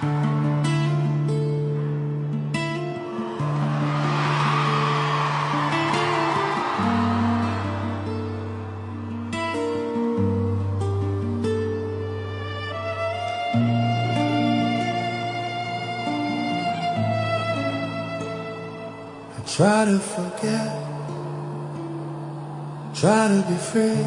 Try to forget, try to be free,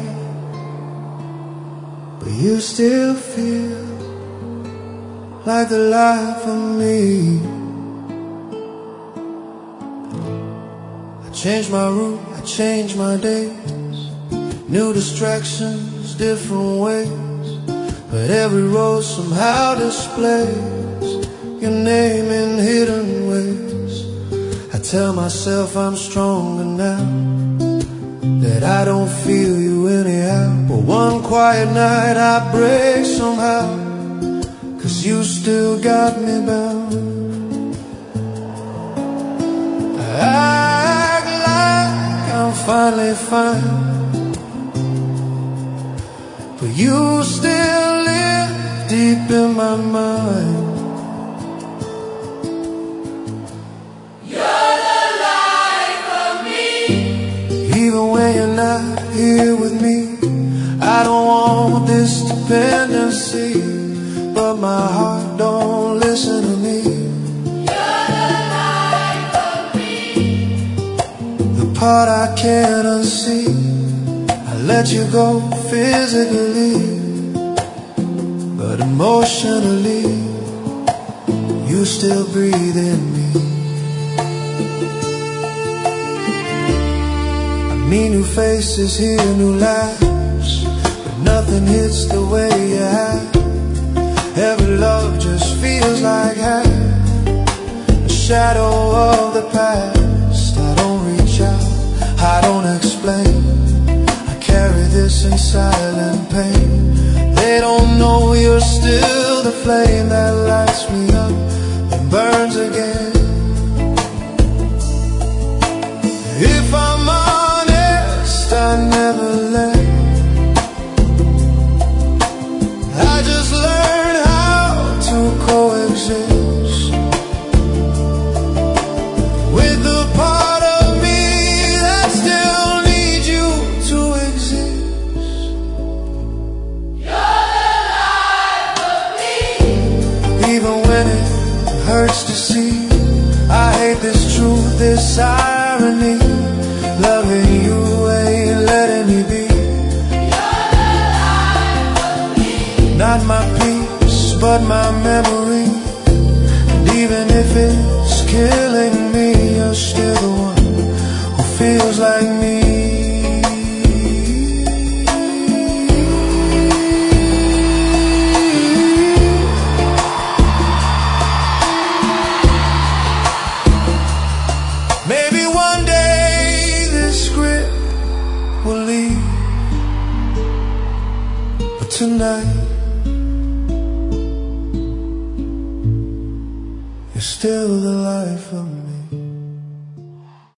but you still feel like the life of me. I changed my route, I changed my days, new distractions, different ways, but every road somehow displays your name in hidden ways. I tell myself I'm stronger now, that I don't feel you anyhow, but one quiet night I break somehow, 'cause you still got me bound. I act like I'm finally fine, but you still live deep in my mind. Even when you're not here with me, I don't want this dependency, but my heart don't listen to me. You're the life of me. The part I can't unsee, I let you go physically, but emotionally, you still breathe in me. New faces here, new lives, but nothing hits the way you have. Every love just feels like half a shadow of the past. I don't reach out, I don't explain, I carry this in silent pain. They don't know you're still the flame that lights me up and burns again. If I'm I never left, I just learned how to coexist with the part of me that still needs you to exist. You're the life of me. Even when it hurts to see, I hate this truth, this irony, loving you ain't letting me be. You're the life of me. Not my peace, but my memory. And even if it's killing me, you're still the one who feels like me. Maybe one day this grip will leave, but tonight you're still the life of me.